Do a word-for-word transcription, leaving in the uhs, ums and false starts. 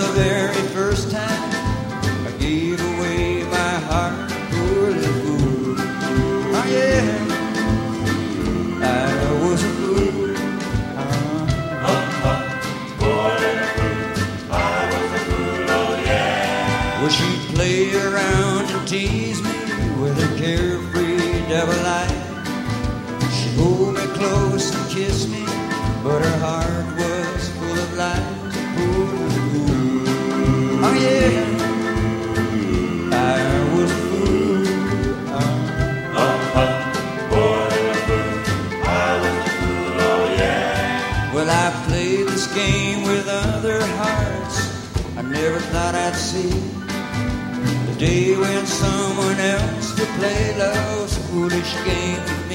the very first time I gave away my heart, poor little fool. Oh yeah, I was a fool. Uh-huh. Uh-huh. Poor little fool, I was a fool, oh yeah. Well, she'd play around and tease me with her carefree devil eye. She'd hold me close and kiss me, but her heart was full of lies. Poor little fool. Oh yeah, I was a fool. Uh-huh. Uh-huh. Poor little fool, I was a fool, oh yeah. Well, I played this game with other hearts I never thought I'd see. The day when someone else could play love's foolish game.